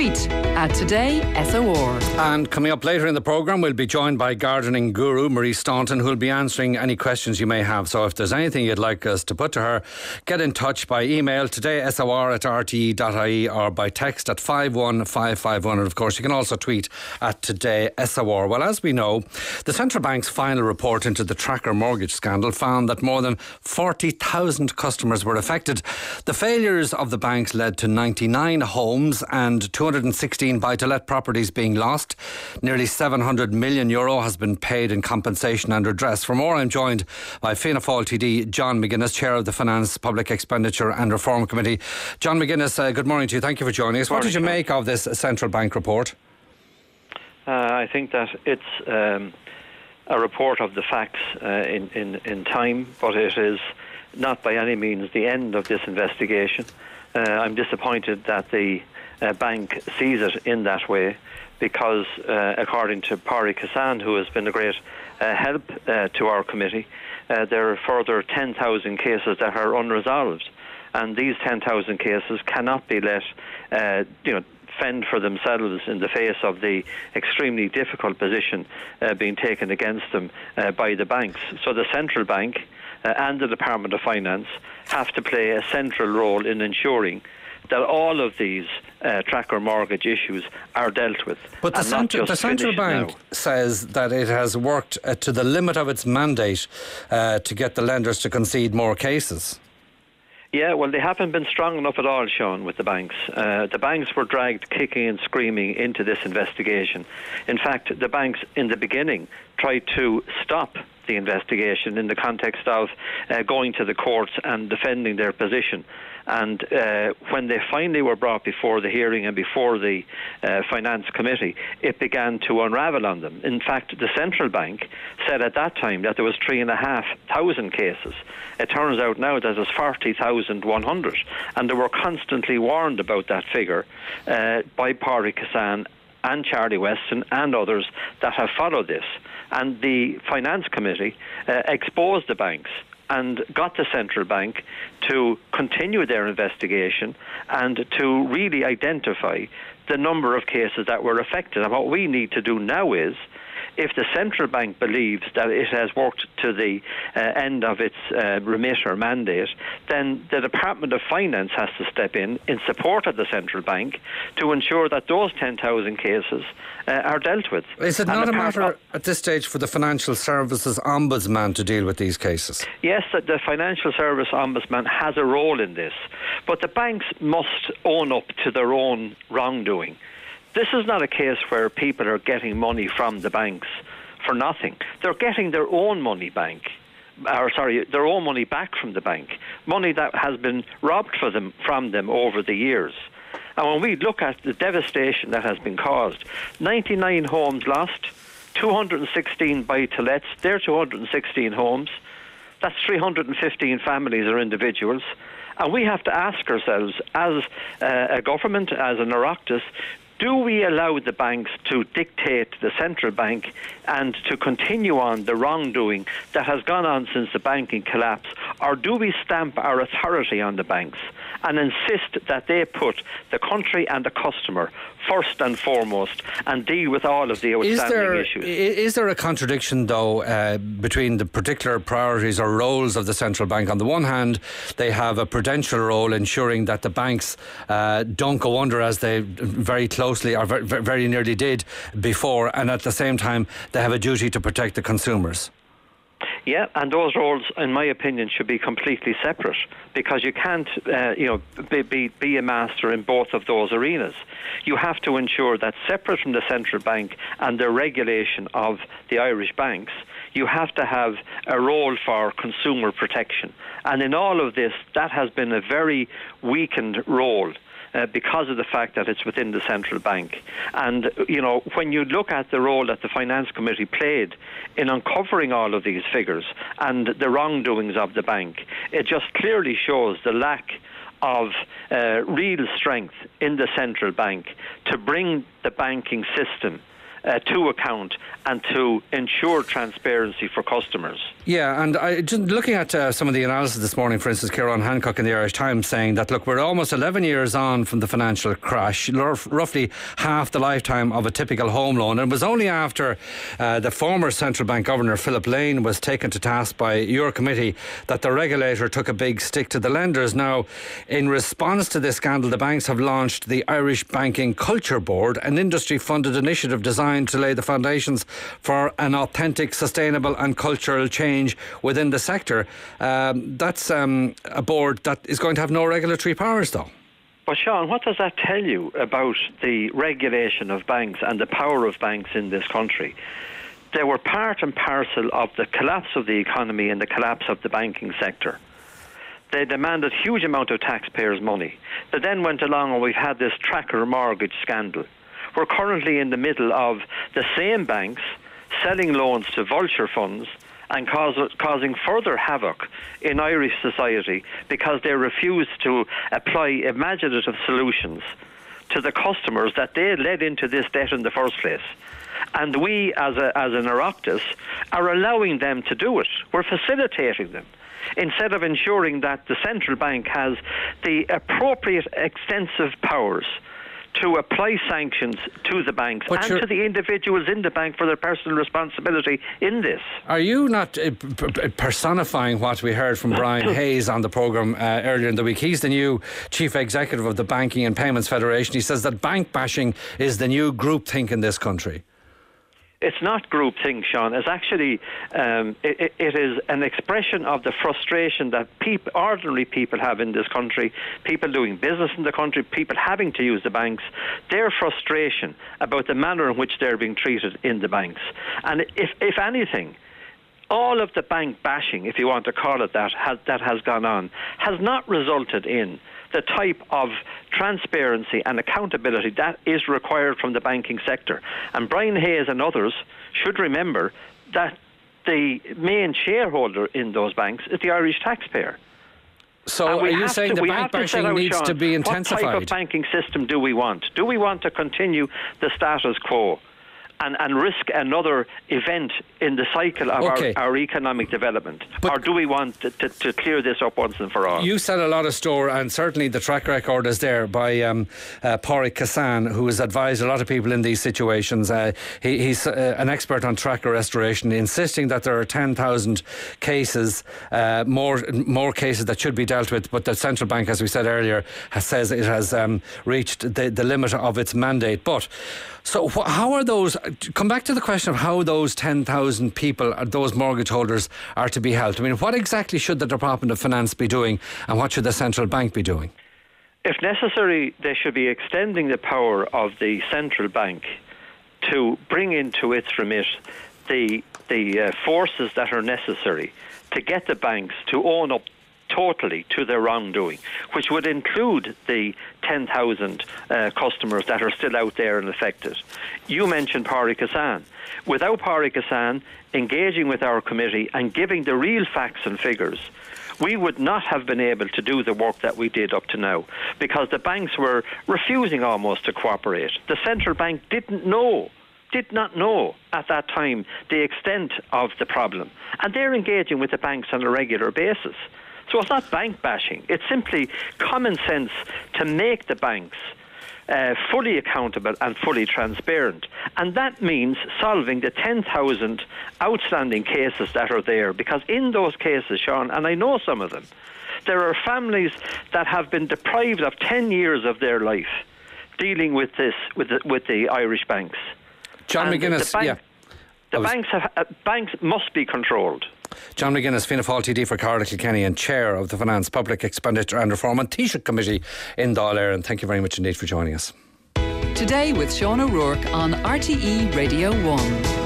Tweet @TodaySOR. And coming up later in the programme, we'll be joined by gardening guru Marie Staunton, who'll be answering any questions you may have. So if there's anything you'd like us to put to her, get in touch by email todaysor@rte.ie or by text at 51551. And of course, you can also tweet @TodaySOR. Well, as we know, the Central Bank's final report into the Tracker mortgage scandal found that more than 40,000 customers were affected. The failures of the banks led to 99 homes and 216 buy-to-let properties being lost. Nearly €700 million has been paid in compensation and redress. For more, I'm joined by Fianna Fáil TD John McGuinness, Chair of the Finance, Public Expenditure and Reform Committee. John McGuinness, good morning to you. Thank you for joining us. What did you make of this Central Bank report? I think that it's a report of the facts in time, but it is not by any means the end of this investigation. I'm disappointed that the bank sees it in that way, because according to Pádraig Cassan, who has been a great help to our committee, there are further 10,000 cases that are unresolved, and these 10,000 cases cannot be let fend for themselves in the face of the extremely difficult position being taken against them by the banks. So the Central Bank and the Department of Finance have to play a central role in ensuring that all of these tracker mortgage issues are dealt with. But the Central Bank says that it has worked to the limit of its mandate to get the lenders to concede more cases. Yeah, well, they haven't been strong enough at all, Sean, with the banks. The banks were dragged kicking and screaming into this investigation. In fact, the banks in the beginning tried to stop the investigation in the context of going to the courts and defending their position. And when they finally were brought before the hearing and before the Finance Committee, it began to unravel on them. In fact, the Central Bank said at that time that there was 3,500 cases. It turns out now that there's 40,100. And they were constantly warned about that figure by Pádraig Cassan and Charlie Weston and others that have followed this. And the Finance Committee exposed the banks and got the Central Bank to continue their investigation and to really identify the number of cases that were affected. And what we need to do now is, if the Central Bank believes that it has worked to the end of its remit or mandate, then the Department of Finance has to step in support of the Central Bank to ensure that those 10,000 cases are dealt with. Is it not a matter at this stage for the Financial Services Ombudsman to deal with these cases? Yes, the Financial Service Ombudsman has a role in this, but the banks must own up to their own wrongdoing. This is not a case where people are getting money from the banks for nothing. They're getting their own money back. Their own money back from the bank, money that has been robbed from them over the years. And when we look at the devastation that has been caused, 99 homes lost, 216 buy-to-lets, they're 216 homes. That's 315 families or individuals. And we have to ask ourselves, as a government, as an Oireachtas, do we allow the banks to dictate the Central Bank and to continue on the wrongdoing that has gone on since the banking collapse? Or do we stamp our authority on the banks and insist that they put the country and the customer first and foremost and deal with all of the outstanding issues? Is there a contradiction, though, between the particular priorities or roles of the Central Bank? On the one hand, they have a prudential role ensuring that the banks don't go under, as they very closely or very nearly did before, and at the same time they have a duty to protect the consumers. Yeah, and those roles, in my opinion, should be completely separate, because you can't, be a master in both of those arenas. You have to ensure that, separate from the Central Bank and the regulation of the Irish banks, you have to have a role for consumer protection. And in all of this, that has been a very weakened role. Because of the fact that it's within the Central Bank. And, when you look at the role that the Finance Committee played in uncovering all of these figures and the wrongdoings of the bank, it just clearly shows the lack of real strength in the Central Bank to bring the banking system to account and to ensure transparency for customers. Yeah, and just looking at some of the analysis this morning, for instance, Kieran Hancock in the Irish Times saying that, look, we're almost 11 years on from the financial crash, roughly half the lifetime of a typical home loan. And it was only after the former central bank governor, Philip Lane, was taken to task by your committee that the regulator took a big stick to the lenders. Now, in response to this scandal, the banks have launched the Irish Banking Culture Board, an industry-funded initiative designed to lay the foundations for an authentic, sustainable and cultural change within the sector. That's a board that is going to have no regulatory powers, though. But Sean, what does that tell you about the regulation of banks and the power of banks in this country? They were part and parcel of the collapse of the economy and the collapse of the banking sector. They demanded huge amount of taxpayers' money. They then went along and we've had this tracker mortgage scandal. We're currently in the middle of the same banks selling loans to vulture funds and causing further havoc in Irish society because they refuse to apply imaginative solutions to the customers that they led into this debt in the first place. And we, as an Oireachtas, are allowing them to do it. We're facilitating them, instead of ensuring that the central bank has the appropriate extensive powers to apply sanctions to the banks and to the individuals in the bank for their personal responsibility in this. Are you not personifying what we heard from Brian Hayes on the programme earlier in the week? He's the new Chief Executive of the Banking and Payments Federation. He says that bank bashing is the new groupthink in this country. It's not groupthink, Sean. It's actually, it is an expression of the frustration that ordinary people have in this country, people doing business in the country, people having to use the banks, their frustration about the manner in which they're being treated in the banks. And if anything, all of the bank bashing, if you want to call it that, that has gone on, has not resulted in the type of transparency and accountability that is required from the banking sector. And Brian Hayes and others should remember that the main shareholder in those banks is the Irish taxpayer. So are you saying the bank bashing needs to be intensified? What type of banking system do we want? Do we want to continue the status quo and risk another event in the cycle of our economic development? Or do we want to clear this up once and for all? You set a lot of store, and certainly the track record is there by Pádraig Cassan, who has advised a lot of people in these situations. He's an expert on tracker restoration, insisting that there are 10,000 cases, more cases that should be dealt with, but the central bank, as we said earlier, says it has reached the limit of its mandate. But so how are those... Come back to the question of how those 10,000 people, those mortgage holders, are to be helped. I mean, what exactly should the Department of Finance be doing, and what should the central bank be doing? If necessary, they should be extending the power of the central bank to bring into its remit the forces that are necessary to get the banks to own up totally to their wrongdoing, which would include the 10,000 customers that are still out there and affected. You mentioned Pádraig Cassan. Without Pádraig Cassan engaging with our committee and giving the real facts and figures, we would not have been able to do the work that we did up to now, because the banks were refusing almost to cooperate. The central bank did not know at that time the extent of the problem, and they're engaging with the banks on a regular basis. So it's not bank bashing, it's simply common sense to make the banks fully accountable and fully transparent. And that means solving the 10,000 outstanding cases that are there, because in those cases, Sean, and I know some of them, there are families that have been deprived of 10 years of their life dealing with this, with the Irish banks. John McGuinness, banks must be controlled. John McGuinness, Fianna Fáil TD for Cardiff Kilkenny and Chair of the Finance, Public Expenditure and Reform and Taoiseach Committee in Dáil Éireann. Thank you very much indeed for joining us. Today with Sean O'Rourke on RTE Radio 1.